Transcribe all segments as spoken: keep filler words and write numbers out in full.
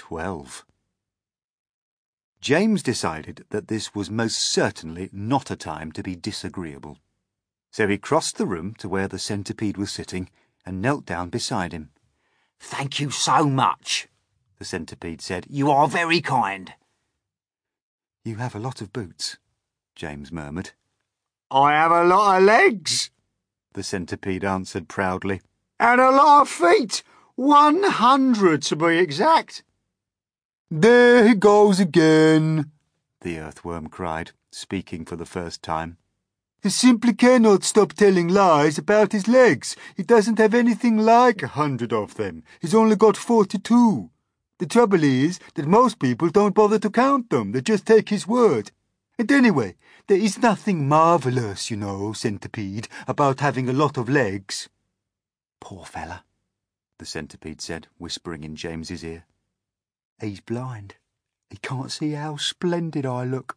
twelve. James decided that this was most certainly not a time to be disagreeable. So he crossed the room to where the centipede was sitting and knelt down beside him. "Thank you so much," the centipede said. "You are very kind." "You have a lot of boots," James murmured. "I have a lot of legs," the centipede answered proudly. "And a lot of feet. One hundred to be exact." "There he goes again," the earthworm cried, speaking for the first time. "He simply cannot stop telling lies about his legs. He doesn't have anything like a hundred of them. He's only got forty-two. The trouble is that most people don't bother to count them. They just take his word. And anyway, there is nothing marvellous, you know, centipede, about having a lot of legs." "Poor fella," the centipede said, whispering in James's ear. "He's blind. He can't see how splendid I look."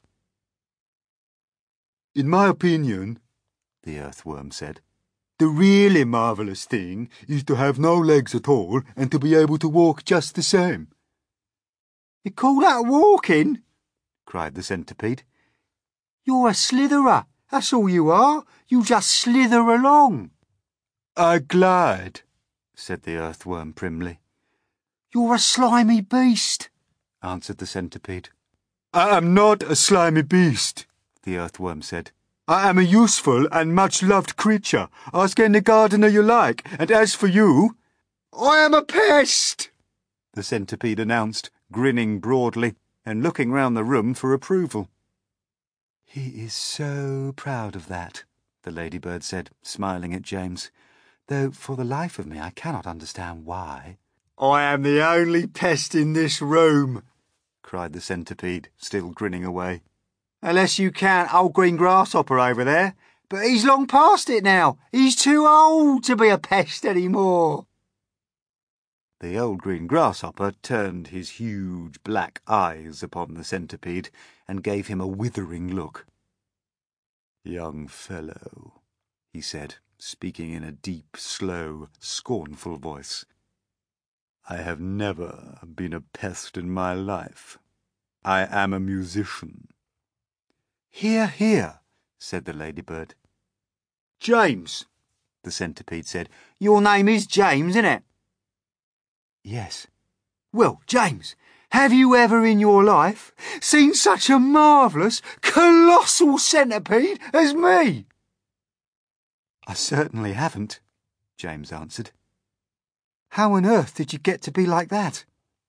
"In my opinion," the earthworm said, "the really marvellous thing is to have no legs at all and to be able to walk just the same." "You call that walking?" cried the centipede. "You're a slitherer, that's all you are. You just slither along." "I glide," said the earthworm primly. "You're a slimy beast," answered the centipede. "I am not a slimy beast," the earthworm said. "I am a useful and much-loved creature. Ask any gardener you like. And as for you—" "I am a pest," the centipede announced, grinning broadly and looking round the room for approval. "He is so proud of that," the ladybird said, smiling at James, "though for the life of me I cannot understand why." "I am the only pest in this room," cried the centipede, still grinning away. "Unless you count old green grasshopper over there. But he's long past it now. He's too old to be a pest any more." The old green grasshopper turned his huge black eyes upon the centipede and gave him a withering look. "Young fellow," he said, speaking in a deep, slow, scornful voice, "I have never been a pest in my life. I am a musician." "Hear, hear," said the ladybird. "James," the centipede said. "Your name is James, isn't it?" "Yes." "Well, James, have you ever in your life seen such a marvellous, colossal centipede as me?" "I certainly haven't," James answered. "How on earth did you get to be like that?"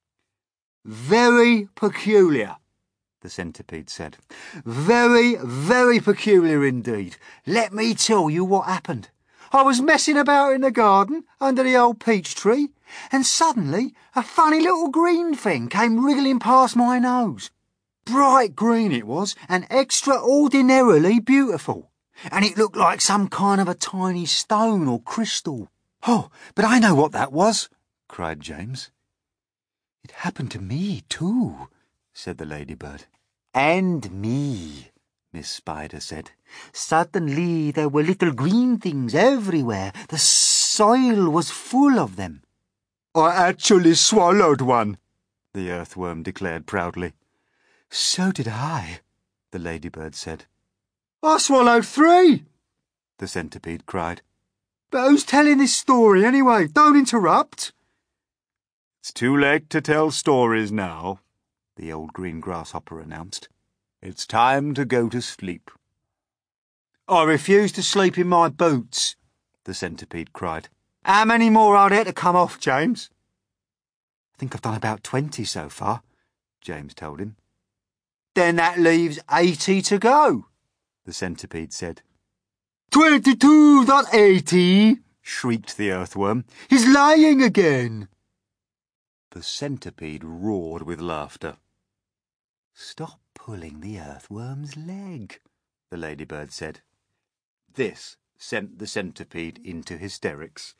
"Very peculiar," the centipede said. "Very, very peculiar indeed. Let me tell you what happened. I was messing about in the garden under the old peach tree, and suddenly a funny little green thing came wriggling past my nose. Bright green it was, and extraordinarily beautiful, and it looked like some kind of a tiny stone or crystal." "Oh, but I know what that was," cried James. "It happened to me too," said the ladybird. "And me," Miss Spider said. "Suddenly there were little green things everywhere. The soil was full of them." "I actually swallowed one," the earthworm declared proudly. "So did I," the ladybird said. "I swallowed three," the centipede cried. "But who's telling this story anyway? Don't interrupt." "It's too late to tell stories now," the old green grasshopper announced. "It's time to go to sleep." "I refuse to sleep in my boots," the centipede cried. "How many more are there to come off, James?" "I think I've done about twenty so far," James told him. "Then that leaves eighty to go," the centipede said. Twenty-two, not eighty," shrieked the earthworm. "He's lying again." The centipede roared with laughter. "Stop pulling the earthworm's leg," the ladybird said. This sent the centipede into hysterics.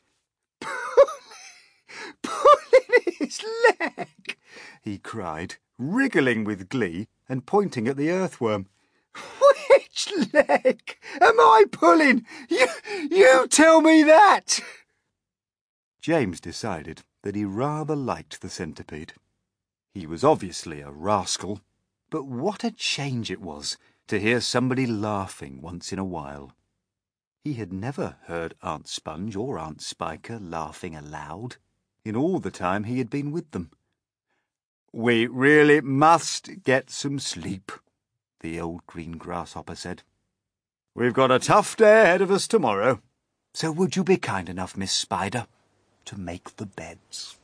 "Pulling his leg," he cried, wriggling with glee and pointing at the earthworm. "Which leg am I pulling? You, you tell me that!" James decided that he rather liked the centipede. He was obviously a rascal, but what a change it was to hear somebody laughing once in a while. He had never heard Aunt Sponge or Aunt Spiker laughing aloud in all the time he had been with them. "We really must get some sleep," the old green grasshopper said. "We've got a tough day ahead of us tomorrow, so would you be kind enough, Miss Spider, to make the beds?"